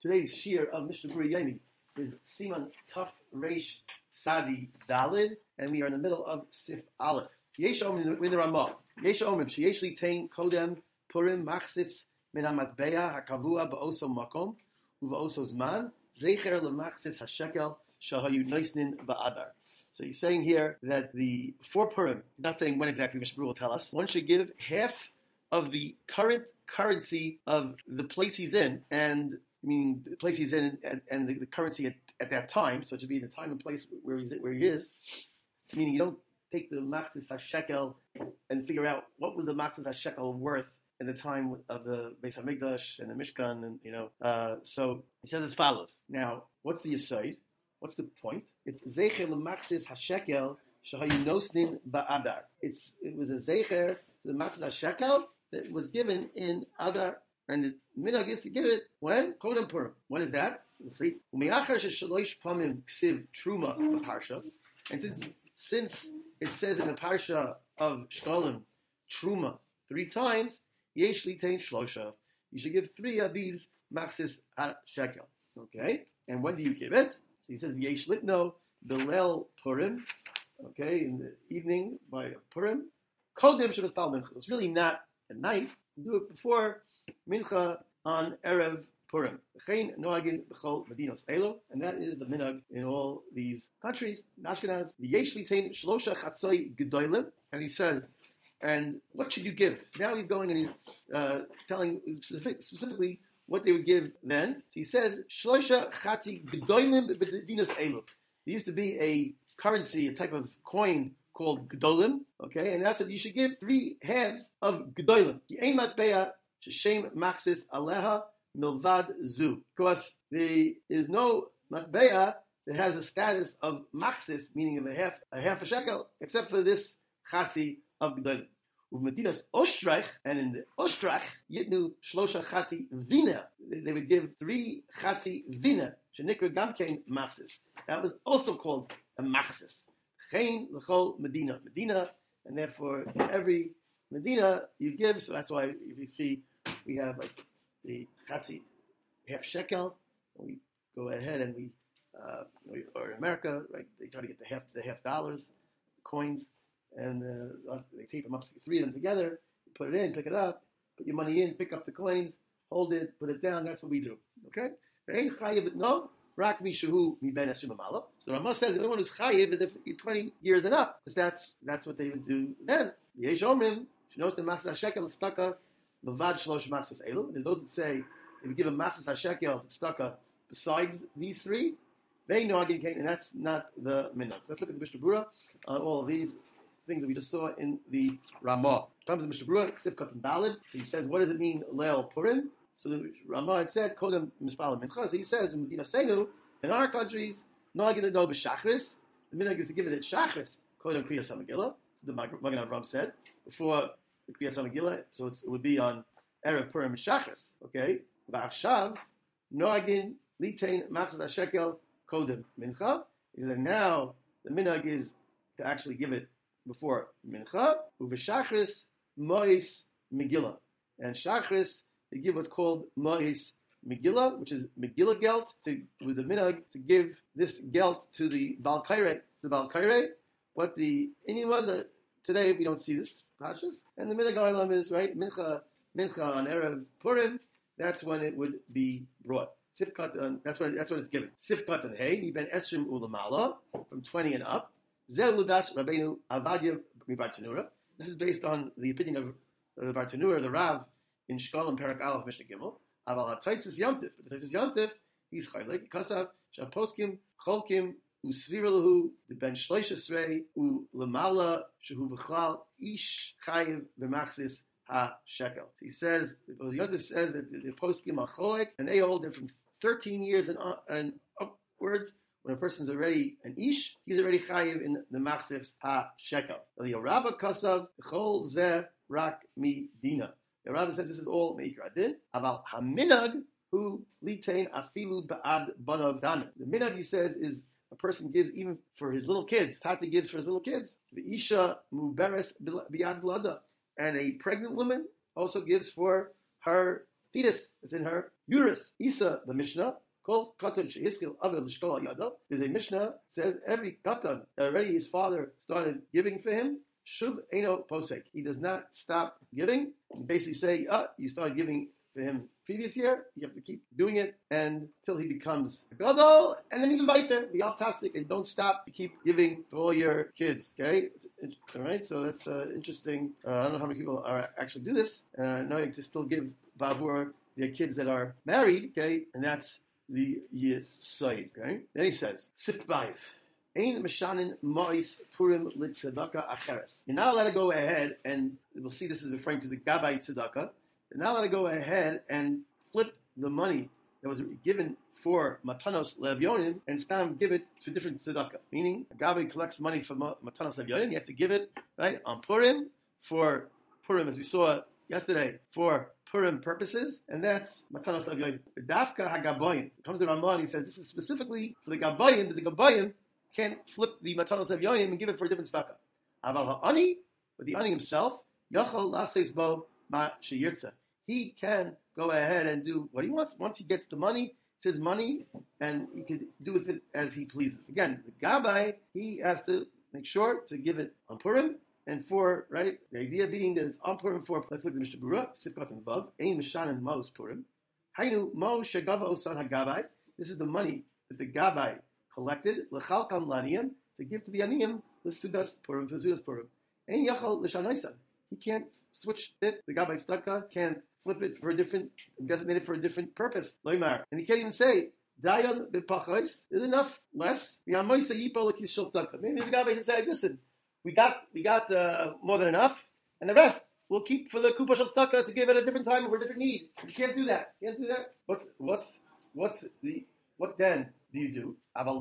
Today's shir of Mishnah Berurah Yomi is Siman Taf Reish Sadi Dalid, and we are in the middle of Sif Aleph. Yesh Omrim in the Ramah. Yesh Omrim sheyesh litain kodem Purim machzitz min hamatbeya hakavua ba'oso makom u'ba'oso zman zecher lemachzitz hashekel shahayu noisnin ba'adar. So he's saying here that for Purim, not saying when exactly Mishnah Berurah will tell us, one should give half of the current currency of the place he's in, and meaning the place he's in and the currency at that time, so it should be the time and place where he is, meaning you don't take the Machzis HaShekel and figure out what was the Machzis HaShekel worth in the time of the Beis HaMikdash and the Mishkan, and so he says as follows. Now, what's the Yesod? What's the point? It's Zecher L'Machzis HaShekel Shahayu Nosnin Ba'adar. It was a Zecher, the Machzis HaShekel, that was given in Adar, and the minhag is to give it when? Kodem Purim. When is that? We'll see. And since it says in the parsha of Shkolim, Truma, 3 times, Yesh Litain Shlosha. You should give 3 of these Machzis HaShekel. Okay? And when do you give it? So he says, Yesh Litno, Belel Purim. Okay, in the evening by Purim. Kodem Shabbos Bal Mincha. It's really not at night. You do it before Mincha on Erev Purim. And that is the minhag in all these countries. Ashkenaz, and he says, and what should you give? Now he's going and he's telling specifically what they would give then. So he says, there used to be a currency, a type of coin called Gedolim, okay, and that's what you should give 3 halves of Gedolim. Shem Machzis Aleha Milvad Zu. Because there is no matbeya that has the status of Machzis, meaning of a half a shekel, except for this Chatzi of Gedolim. Uvmedinas Ostrach, and in the Ostrach, Yitnu Shlosha Chatzi Vina. They would give 3 Chatzi Vina, Shenikra Gamkein Machzis. That was also called a Machzis. Chein L'chol Medina. Medina, and therefore in every Medina you give, so that's why if you see we have like the Chatzi, half shekel, and we go ahead and we or in America, right, they try to get the half dollars, coins, and they tape them up, 3 of them together, you put it in, pick it up, put your money in, pick up the coins, hold it, put it down, that's what we do. Okay? No, Rak Mishahu Mi Ben Esrim Amalo. So Ramah says the only one who's chayiv is if you're 20 years and up, because that's what they would do then. Yesh Omrim, Shnos the Machzis HaShekel Tzedakah Levad Shlosh Machzis Elu. And those that say if you give a Machzis HaShekel Tzedakah besides these 3, they know again, and that's not the minhag. So let's look at the Mishnah Berurah on all of these things that we just saw in the Ramah. Comes the Mishnah Berurah, Ksif Katan Dalid. So he says, what does it mean Leil Purim? So the Ramah had said, Kodem Mispal Mincha. So he says, in Medina Senu, in our countries, not going to know b'shachris. The minhag is to give it at shachris. Kodem Kriyas HaMegillah. The Magen Avraham said before the Kriyas HaMegillah. So it would be on Erev Purim Shachris. Okay. V'achshav noagin litain machzis hashekel kodem mincha. And now the minhag is to actually give it before mincha. Uv'shachris mois megillah. And shachris they give what's called mois Megillah, which is Megillah gelt, with the minhag to give this gelt to the Baal Kaireh. The Baal Kaireh, what the Indian was, today we don't see this pashas. And the minhag olam is, right, mincha on Erev Purim, that's when it would be brought. Sifkat, that's when it's given. Sifkat and Hey, Ben Esrim Ulamala, from 20 and up. Zeludas Rabbeinu Avadia Bartanura. This is based on the opinion of the Bartanura, the Rav, in Shkolim Perak Aleph Mishnah Gimel. Aval HaTaisus Yomtiv. But Taisus Yomtiv, he's chaylik. Kasav Shaposkim Cholkim Usviralahu the Ben Shleisha Srei U Lamala Shehu B'Chlal Ish Chayiv B'Machzis Ha Shekel. He says Yomtiv says that the poskim are cholik, and they hold it from 13 years and upwards. When a person's already an ish, he's already chayiv in the Machzis Ha Shekel. The Rabba Kasav Chol Zeh Rak Mi Dina. The Rabbi says this is all Meikra Din. Aval Haminag who litain afilu ba'ad banav dana. The minhag, he says, is a person gives even for his little kids. Tati gives for his little kids. The Isha muberes biad blada. And a pregnant woman also gives for her fetus that's in her uterus. Isa, the Mishnah, Kol Katan Shehiskil Avel Lishkol Yado. There's a Mishnah says every Katan that already his father started giving for him, Shuv Eino Posek. He does not stop giving. You basically say, you started giving for him previous year, you have to keep doing it until he becomes a gadol, and then even weiter, be altafsik, and don't stop. You keep giving for all your kids. Okay, all right. So that's interesting. I don't know how many people actually do this. I know you have to still give bavur their kids that are married. Okay, and that's the yisoid. Okay. Then he says, sift bayis. Ein meshanin mois purim litzedaka acheres. You're not allowed to go ahead, and we'll see this is referring to the gabbai tzedakah. You're not allowed to go ahead and flip the money that was given for matanos levyonim and stam give it to different tzedakah. Meaning, a gabbai collects money for matanos levyonim, he has to give it right on Purim for Purim, as we saw yesterday, for Purim purposes, and that's matanos levyonim. The dafka hagabayim comes to Ramah and he says this is specifically for the gabayim. That the gabayim can't flip the matanos levyonim and give it for a different tzedakah. Aval ha'ani, but the ani himself, yachol laseis bo ma sheyirtza. He can go ahead and do what he wants. Once he gets the money, it's his money, and he can do with it as he pleases. Again, the Gabbai, he has to make sure to give it on Purim, and for, right, the idea being that it's on Purim for, let's look at the Mishnah Berurah, Sifkat and Vav, Ein Mishanan Mos Purim. Hainu Mo Shegava Osan HaGabbai. This is the money that the Gabbai collected, L'chalkam Laniyim, to give to the Aniyim, L'sudas Purim, for Sudas Purim. Ein Yachal L'shanoisan. He can't switch it. The Gabbai Tzedakah can't flip it for a different, designate it for a different purpose. Loimar. And he can't even say, Dayan b'pachos, is enough, less. Maybe the Gabbai should say, listen, we got more than enough, and the rest we'll keep for the Kupa Shel Tzedakah to give at a different time for a different need. You can't do that. What then do you do?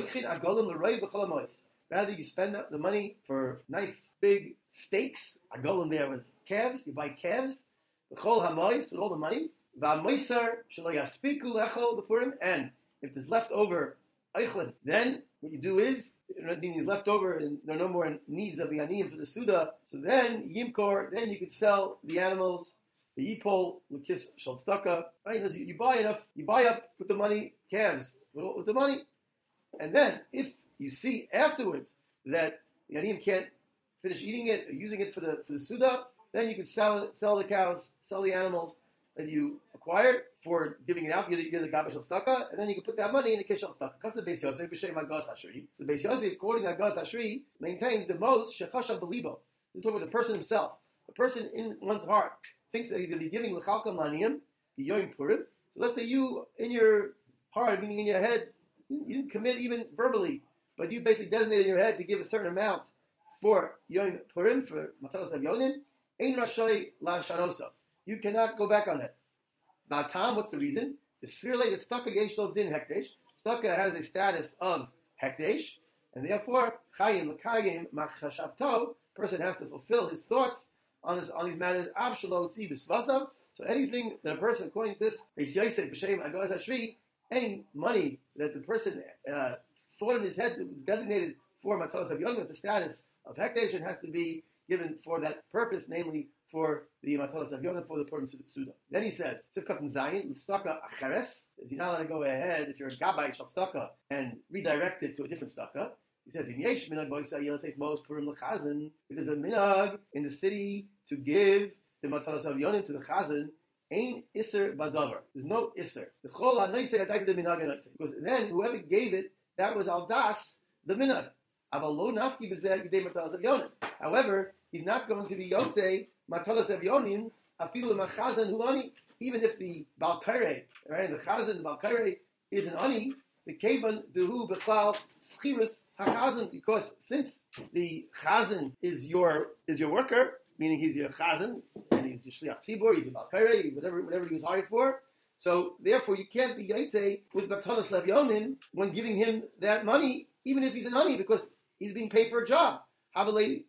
Rather, you spend the money for nice big steaks. Agolim there with calves. You buy calves. B'chol hamois with all the money. V'amoiser shelo yaspiku lechol b'purim. And if there's leftover eichlin, then what you do is, meaning left over and there are no more needs of the aniyim for the suda. So then yimkor, then you could sell the animals, the yipol, l'kis shel tzedakah. Right? You buy enough. You buy up with the money calves with the money, and then if you see afterwards that the aniyim can't finish eating it or using it for the suda, then you can sell the cows, sell the animals that you acquired for giving it out. You're the Gabbai Shel Tzedakah, and then you can put that money in the Kish Shel Tzedakah. Comes to Beis Yosef, B'Shem Agas Ashri. The Beis Yosef, according to Agas Ashri, maintains the most Shechashav Belibo. He's talking about the person himself. The person in one's heart thinks that he's going to be giving L'chalkam Laniyim, the Yom Purim. So let's say you, in your heart, meaning in your head, you didn't commit even verbally, but you basically designated in your head to give a certain amount for Yom Purim, for Matanos Levyonim. Ein Rashai La Shanosa. You cannot go back on that. Now, Tom, what's the reason? The Svirle that Tzedakah Yesh Lo Din Hekdesh. Tzedakah has a status of Hekdesh, and therefore, Chayim L'Kayim Machashavto, person has to fulfill his thoughts on these matters. Avshalo Tzi B'Svasav. So anything that a person, according to this, Beis Yosef, B'Shem Agas Ashri, any money that the person thought in his head that was designated for Matanos Levyonim, it's a status of Hekdesh, and has to be given for that purpose, namely for the Matanos Levyonim, for the Purim Suda. Then he says, Sifkat and Zayin, Tzedakah Acheres, you're not allowed to go ahead, if you're a Gabbai Shel Tzedakah, and redirect it to a different Tzedakah. He says, in Yesh Minag Boisa Yelates Mos Purim L'Chazan, if there's a Minag in the city to give the Matanos Levyonim to the Chazan, Ain Isser Badavar. There's no Isser. The Chol HaNoisei Atayk the Minag HaNoisei. Because then, whoever gave it, that was Aldas, the Minag. Aval lo nafki b'zeh yidei Matanos Levyonim. However, he's not going to be Yotzei Matanos Levyonim afilu l'machazan hu ani. Even if the Balkaire, right, the Chazan, the Balkaire is an ani, the Kevan duhu b'chlal schirus hachazan, because since the Chazan is your worker, meaning he's your Chazan, and he's your Shliach Tzibur, he's your Balkaire, whatever he was hired for. So therefore, you can't be Yotzei with Matanos Levyonim when giving him that money, even if he's an ani, because he's being paid for a job. You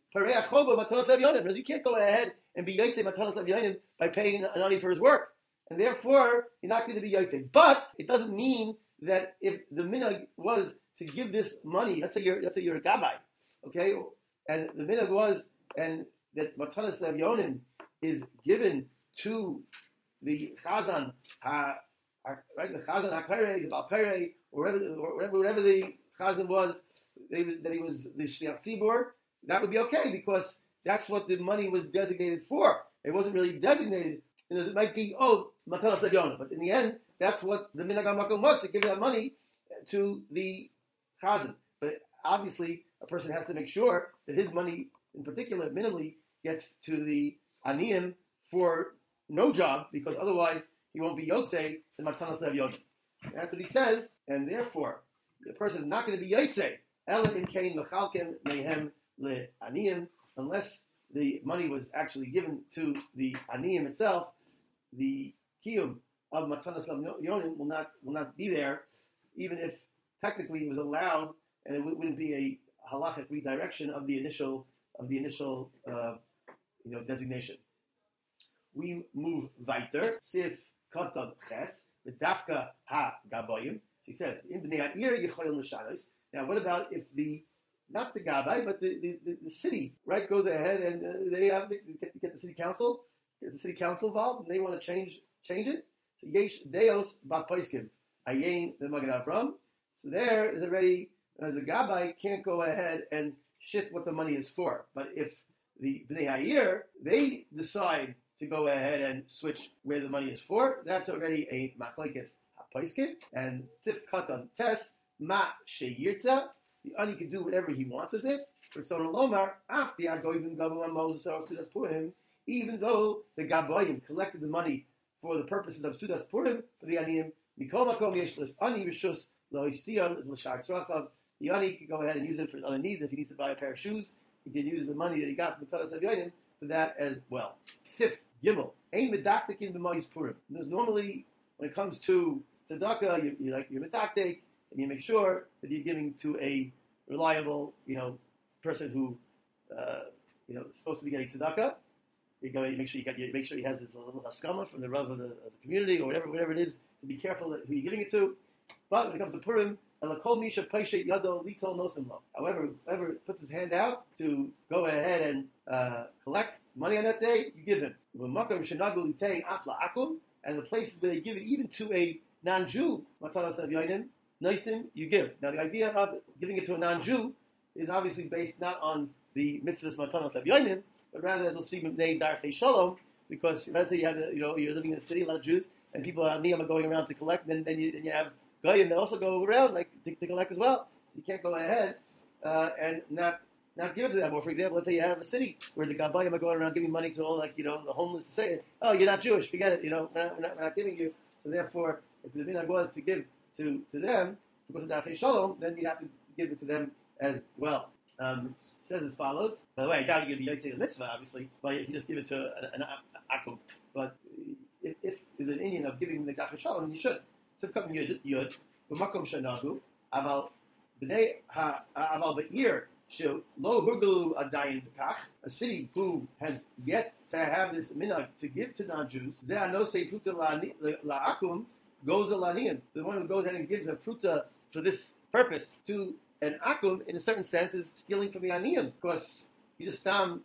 can't go ahead and be Yotzei Matanos Levyonim by paying an ani for his work. And therefore, you're not going to be Yotzei. But it doesn't mean that if the minhag was to give this money, let's say you're a Gabbai, okay? And the minhag was, and that Matanos Levyonim is given to the Chazan, right, the Chazan HaKairei, the Balkairei, or whatever the Chazan was, that he was the Shliach Tzibur, that would be okay because that's what the money was designated for. It wasn't really designated. It might be, Matalas Avyona, but in the end, that's what the Minhag HaMakom was, to give that money to the Chazan. But obviously, a person has to make sure that his money, in particular, minimally, gets to the Aniyim for no job, because otherwise he won't be Yotzei the Matalas Avyona. That's what he says, and therefore, the person is not going to be Yotzei, Ela in Kain L'chalken Mehem Le'aniyim, unless the money was actually given to the Aniyim itself. The kiyum of Matanas Yonim will not be there, even if technically it was allowed, and it wouldn't be a halachic redirection of the initial designation. We move weiter. Sif Katan Ches V'Dafka Ha Gabayim. She says in Bnei Ha'ir Yichayil Nishanos. Now, what about if not the Gabbai, but the city, right, goes ahead and they get the city council involved, and they want to change it. So Yesh Deos Bapoiskim Ayin the Magen Avram. So there is already, as the Gabbai can't go ahead and shift what the money is for. But if the Bnei Ha'ir, they decide to go ahead and switch where the money is for, that's already a Machlekes HaPoiskim. And Tzif Katan Tes Ma Sheyirtza, the Ani can do whatever he wants with it. For Sodom Lomar, after Yagoivim Gavu Moses Sudas Purim, even though the Gabayim collected the money for the purposes of Sudas Purim for the Aniyim, Mikol Makom Yesh Ani Rishus Lohistiyon L'Shar Tzrachav. The Ani can go ahead and use it for his other needs. If he needs to buy a pair of shoes, he can use the money that he got from the Kodesh Avyonim for that as well. Sif Gimel Ein Medaktik B'Mayis Purim. Because normally, when it comes to tzedakah, you're medaktik, and you make sure that you're giving to a reliable, person who, is supposed to be getting tzedakah. You make sure he has this little haskama from the Rav of the community, or whatever it is, to be careful that who you're giving it to. But when it comes to Purim, however, whoever puts his hand out to go ahead and collect money on that day, you give him. And the places where they give it even to a non-Jew, you give. Now, the idea of giving it to a non-Jew is obviously based not on the mitzvahs matanas avyonim, but rather, as we'll see, b'nei darchei shalom, because let's say you have, you're living in a city, a lot of Jews, and people are going around to collect, and then you have goyim that also go around to collect as well. You can't go ahead and not give it to them. Or, for example, let's say you have a city where the gabayim are going around giving money to all, the homeless, to say, oh, you're not Jewish, forget it, we're not giving you. So therefore, if the minhag was to give to them, because of Darchei Shalom, then you have to give it to them as well. Says as follows. By the way, I doubt you're going to be Yotzei the mitzvah, obviously, but if you just give it to an akum. But if there's an Indian of giving the Darchei Shalom, then you should. Sivkat Yud, B'makom Shanagu, Aval B'nei Aval B'ir Shel Lo Hurgalu Adayin B'kach, a city who has yet to have this minhag to give to non-Jews. Zeh no say pruta la'akum goes a lanian. The one who goes ahead and gives a pruta for this purpose to an akum, in a certain sense, is stealing from the aniyim. Because you just some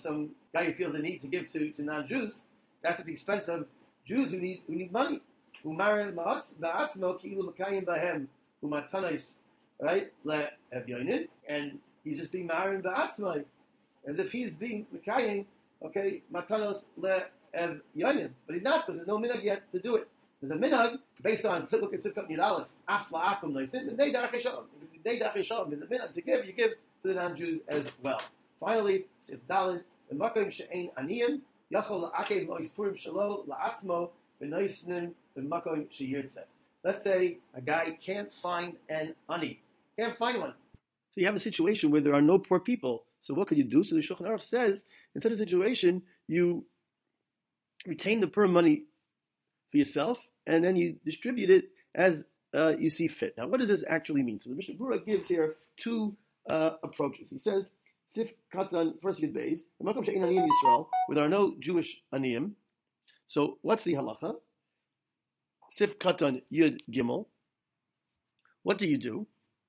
guy who feels the need to give to non-Jews, that's at the expense of Jews who need money. Umar ba'atzmo ki'ilu makayim bahem umatanais, right? Le'evyonin, and he's just being marin ba'atzmo, as if he's being makayim, matanos le'evyonin, but he's not, because there's no minhag yet to do it. There's a minhag based on look at Sivkat Yud Aleph, Afla Akum Noisin, and Dei Darchei Shalom. Dei Darchei Shalom, there's a minhag to give, you give to the non-Jews as well. Finally, Sif Dalin, the Makom She'ein Aniyim, Yachol La'akev Mois Purim Shalo La'atzmo, B'noisnim, the Makom She'yirtzeh. Let's say a guy can't find an ani, can't find one. So you have a situation where there are no poor people. So what could you do? So the Shulchan Aruch says, in such a situation, you retain the Purim money for yourself, and then you distribute it as you see fit. Now, what does this actually mean? So the Mishnah Berurah gives here two approaches. He says, Sif Katan, first Yud Beis, Makom She'ein Aniyim Yisrael, where there are no Jewish Aniyim. So what's the halacha? Sif Katan Yud Gimel. What do you do?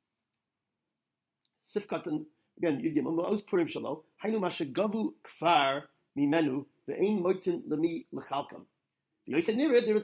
Sif Katan, again, Yud Gimel, Ma'oz Purim Shalo, Hainu Mashegavu Kfar Mimenu, Ve'ein Moitzin Lemi Lechalkam. So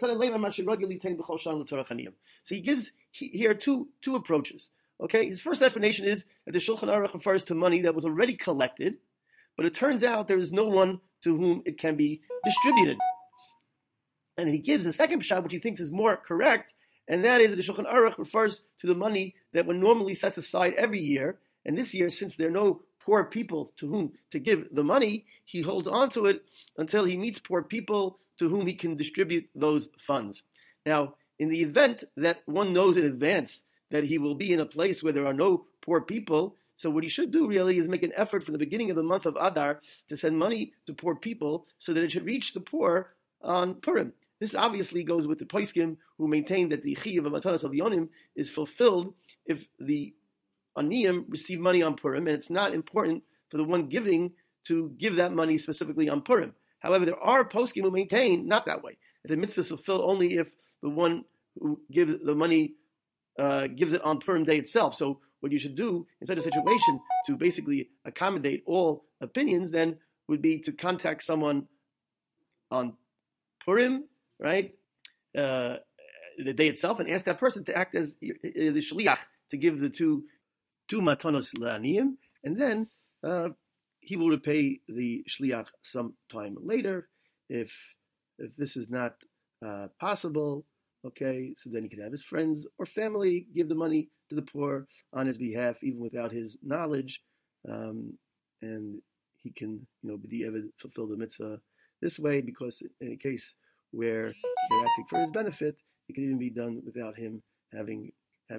he gives here two approaches. Okay, his first explanation is that the Shulchan Aruch refers to money that was already collected, but it turns out there is no one to whom it can be distributed. And he gives a second pshat, which he thinks is more correct, and that is that the Shulchan Aruch refers to the money that one normally sets aside every year. And this year, since there are no poor people to whom to give the money, he holds on to it until he meets poor people to whom he can distribute those funds. Now, in the event that one knows in advance that he will be in a place where there are no poor people, so what he should do really is make an effort from the beginning of the month of Adar to send money to poor people so that it should reach the poor on Purim. This obviously goes with the poskim who maintain that the chiyuv of Matanos Avyonim is fulfilled if the aniyim receive money on Purim, and it's not important for the one giving to give that money specifically on Purim. However, there are poskim who maintain not that way. The mitzvah is fulfilled only if the one who gives the money gives it on Purim day itself. So what you should do in such a situation to basically accommodate all opinions then would be to contact someone on Purim, right, the day itself, and ask that person to act as the shliach to give the two matanos la'aniyim, and then he will repay the shliach sometime later. If this is not possible, okay, so then he can have his friends or family give the money to the poor on his behalf, even without his knowledge, and he can, fulfill the mitzvah this way, because in a case where they're acting for his benefit, it can even be done without him having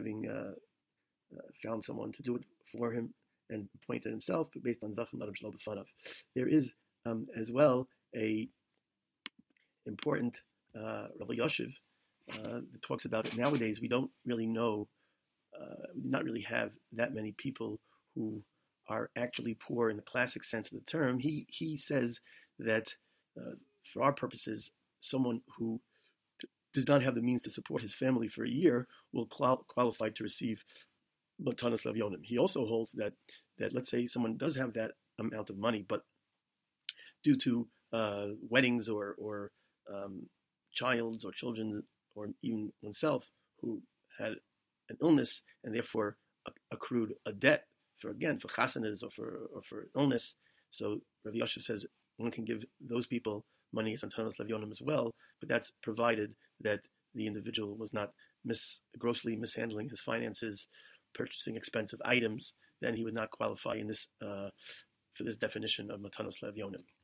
found someone to do it for him and appointed himself, but based on Zachem Adam Shalom B'fanav. There is as well a important Rabbi Yoshev that talks about it. Nowadays, we don't really know, we do not really have that many people who are actually poor in the classic sense of the term. He says that for our purposes, someone who does not have the means to support his family for a year will qualify to receive Matanos Levyonim. He also holds that let's say someone does have that amount of money, but due to weddings or child's or children or even oneself who had an illness and therefore accrued a debt for chasanas or for illness. So Rav Yoshev says one can give those people money as Matanos Levyonim as well, but that's provided that the individual was not grossly mishandling his finances, purchasing expensive items. Then he would not qualify in this for this definition of Matanos Levyonim.